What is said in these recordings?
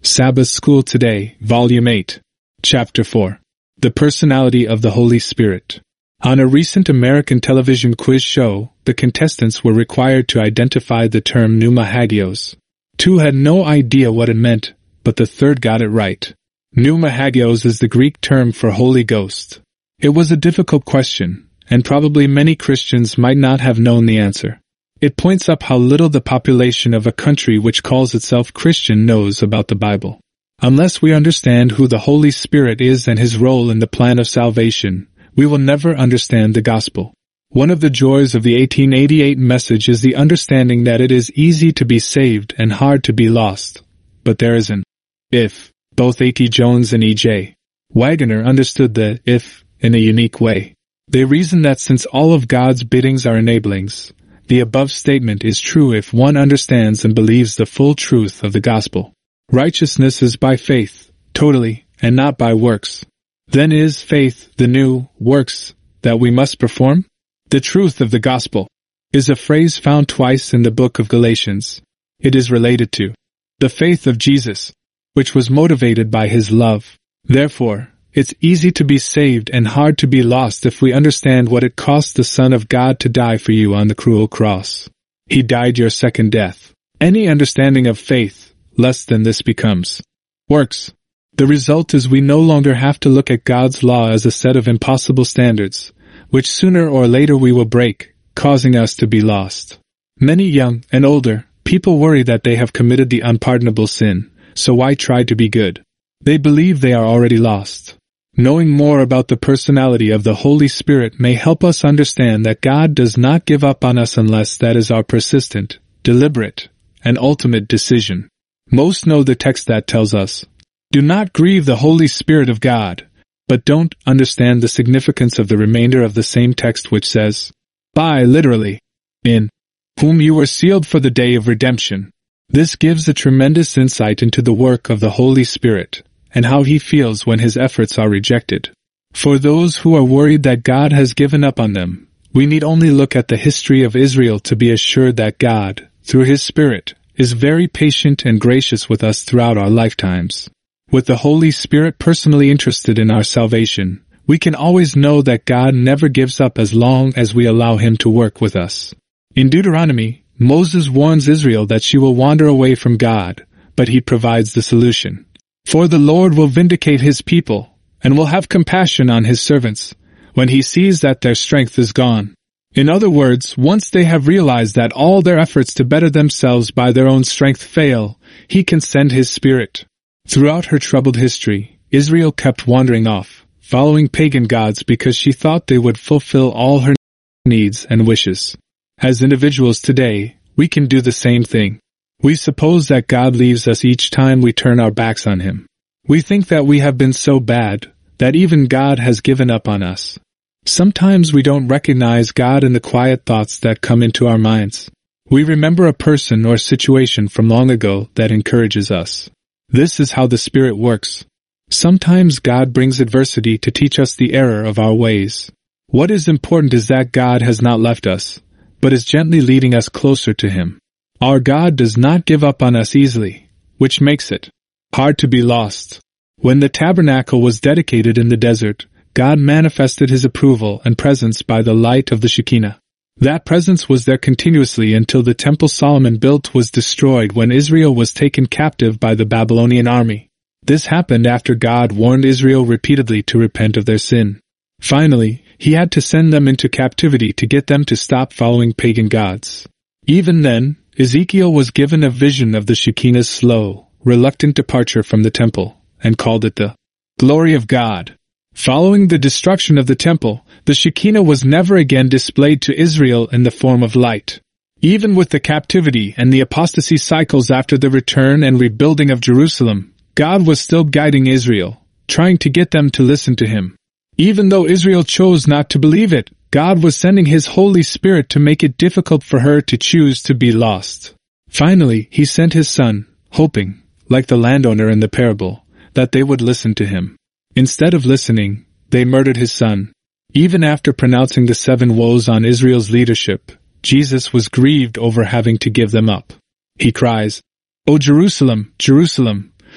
Sabbath School Today, Volume 8, Chapter 4. The Personality of the Holy Spirit. On a recent American television quiz show, the contestants were required to identify the term pneuma hagios. Two had no idea what it meant, but the third got it right. Pneuma hagios is the Greek term for Holy Ghost. It was a difficult question, and probably many Christians might not have known the answer. It points up how little the population of a country which calls itself Christian knows about the Bible. Unless we understand who the Holy Spirit is and his role in the plan of salvation, we will never understand the gospel. One of the joys of the 1888 message is the understanding that it is easy to be saved and hard to be lost. But there is an if. Both A.T. Jones and E.J. Waggoner understood the if in a unique way. They reasoned that since all of God's biddings are enablings, the above statement is true if one understands and believes the full truth of the gospel. Righteousness is by faith, totally, and not by works. Then is faith the new works that we must perform? The truth of the gospel is a phrase found twice in the book of Galatians. It is related to the faith of Jesus, which was motivated by his love. Therefore, it's easy to be saved and hard to be lost if we understand what it cost the Son of God to die for you on the cruel cross. He died your second death. Any understanding of faith less than this becomes works. The result is we no longer have to look at God's law as a set of impossible standards, which sooner or later we will break, causing us to be lost. Many young and older people worry that they have committed the unpardonable sin, so why try to be good? They believe they are already lost. Knowing more about the personality of the Holy Spirit may help us understand that God does not give up on us unless that is our persistent, deliberate, and ultimate decision. Most know the text that tells us, "Do not grieve the Holy Spirit of God," but don't understand the significance of the remainder of the same text which says, "By," literally, "in whom you were sealed for the day of redemption." This gives a tremendous insight into the work of the Holy Spirit, and how he feels when his efforts are rejected. For those who are worried that God has given up on them, we need only look at the history of Israel to be assured that God, through his Spirit, is very patient and gracious with us throughout our lifetimes. With the Holy Spirit personally interested in our salvation, we can always know that God never gives up as long as we allow him to work with us. In Deuteronomy, Moses warns Israel that she will wander away from God, but he provides the solution. "For the Lord will vindicate his people, and will have compassion on his servants, when he sees that their strength is gone." In other words, once they have realized that all their efforts to better themselves by their own strength fail, he can send his Spirit. Throughout her troubled history, Israel kept wandering off, following pagan gods because she thought they would fulfill all her needs and wishes. As individuals today, we can do the same thing. We suppose that God leaves us each time we turn our backs on him. We think that we have been so bad that even God has given up on us. Sometimes we don't recognize God in the quiet thoughts that come into our minds. We remember a person or situation from long ago that encourages us. This is how the Spirit works. Sometimes God brings adversity to teach us the error of our ways. What is important is that God has not left us, but is gently leading us closer to him. Our God does not give up on us easily, which makes it hard to be lost. When the tabernacle was dedicated in the desert, God manifested his approval and presence by the light of the Shekinah. That presence was there continuously until the temple Solomon built was destroyed when Israel was taken captive by the Babylonian army. This happened after God warned Israel repeatedly to repent of their sin. Finally, he had to send them into captivity to get them to stop following pagan gods. Even then, Ezekiel was given a vision of the Shekinah's slow, reluctant departure from the temple, and called it the glory of God. Following the destruction of the temple, the Shekinah was never again displayed to Israel in the form of light. Even with the captivity and the apostasy cycles after the return and rebuilding of Jerusalem, God was still guiding Israel, trying to get them to listen to him. Even though Israel chose not to believe it, God was sending his Holy Spirit to make it difficult for her to choose to be lost. Finally, he sent his Son, hoping, like the landowner in the parable, that they would listen to him. Instead of listening, they murdered his Son. Even after pronouncing the 7 woes on Israel's leadership, Jesus was grieved over having to give them up. He cries, "O Jerusalem, Jerusalem,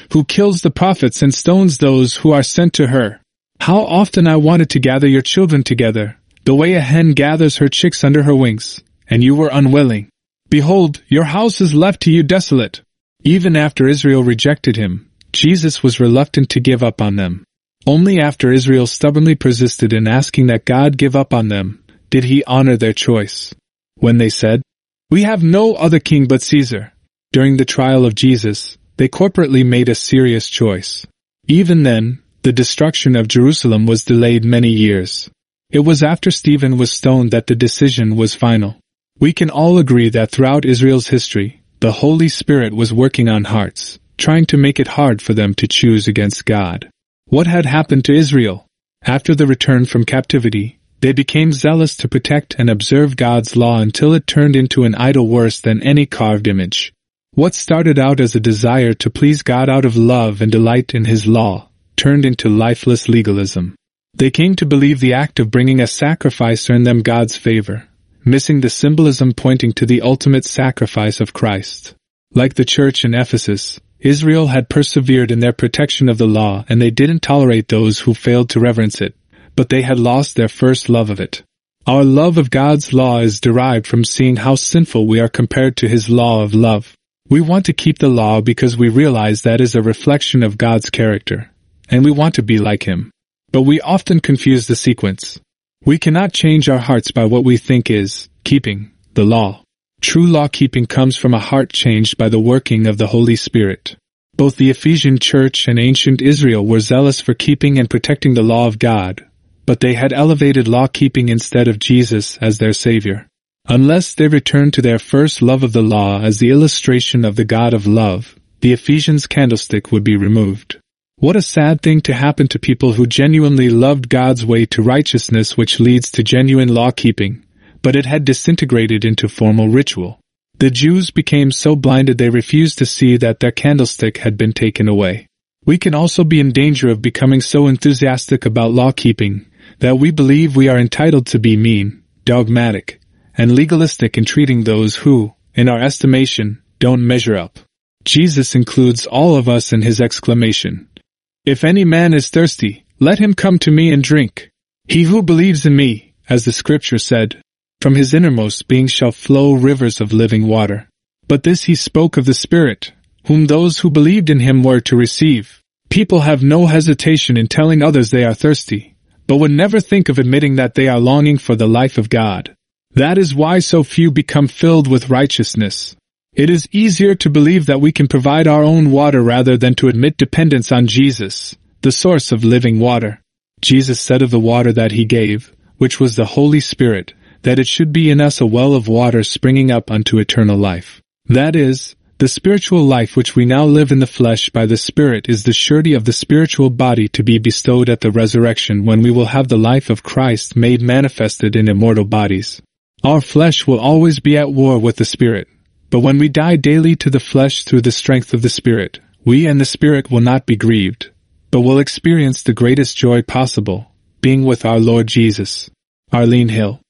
who kills the prophets and stones those who are sent to her. How often I wanted to gather your children together, the way a hen gathers her chicks under her wings, and you were unwilling. Behold, your house is left to you desolate. Even after Israel rejected him, Jesus was reluctant to give up on them. Only after Israel stubbornly persisted in asking that God give up on them, did he honor their choice. When they said, "We have no other king but Caesar," during the trial of Jesus, they corporately made a serious choice. Even then, the destruction of Jerusalem was delayed many years. It was after Stephen was stoned that the decision was final. We can all agree that throughout Israel's history, the Holy Spirit was working on hearts, trying to make it hard for them to choose against God. What had happened to Israel? After the return from captivity, they became zealous to protect and observe God's law until it turned into an idol worse than any carved image. What started out as a desire to please God out of love and delight in His law, turned into lifeless legalism. They came to believe the act of bringing a sacrifice earned them God's favor, missing the symbolism pointing to the ultimate sacrifice of Christ. Like the church in Ephesus, Israel had persevered in their protection of the law and they didn't tolerate those who failed to reverence it, but they had lost their first love of it. Our love of God's law is derived from seeing how sinful we are compared to His law of love. We want to keep the law because we realize that is a reflection of God's character, and we want to be like Him. But we often confuse the sequence. We cannot change our hearts by what we think is keeping the law. True law-keeping comes from a heart changed by the working of the Holy Spirit. Both the Ephesian church and ancient Israel were zealous for keeping and protecting the law of God, but they had elevated law-keeping instead of Jesus as their Savior. Unless they returned to their first love of the law as the illustration of the God of love, the Ephesians candlestick would be removed. What a sad thing to happen to people who genuinely loved God's way to righteousness, which leads to genuine law-keeping, but it had disintegrated into formal ritual. The Jews became so blinded they refused to see that their candlestick had been taken away. We can also be in danger of becoming so enthusiastic about law-keeping that we believe we are entitled to be mean, dogmatic, and legalistic in treating those who, in our estimation, don't measure up. Jesus includes all of us in His exclamation, "If any man is thirsty, let him come to me and drink. He who believes in me, as the Scripture said, from his innermost being shall flow rivers of living water." But this He spoke of the Spirit, whom those who believed in Him were to receive. People have no hesitation in telling others they are thirsty, but would never think of admitting that they are longing for the life of God. That is why so few become filled with righteousness. It is easier to believe that we can provide our own water rather than to admit dependence on Jesus, the source of living water. Jesus said of the water that He gave, which was the Holy Spirit, that it should be in us a well of water springing up unto eternal life. That is, the spiritual life which we now live in the flesh by the Spirit is the surety of the spiritual body to be bestowed at the resurrection when we will have the life of Christ made manifested in immortal bodies. Our flesh will always be at war with the Spirit, but when we die daily to the flesh through the strength of the Spirit, we and the Spirit will not be grieved, but will experience the greatest joy possible, being with our Lord Jesus. Arlene Hill.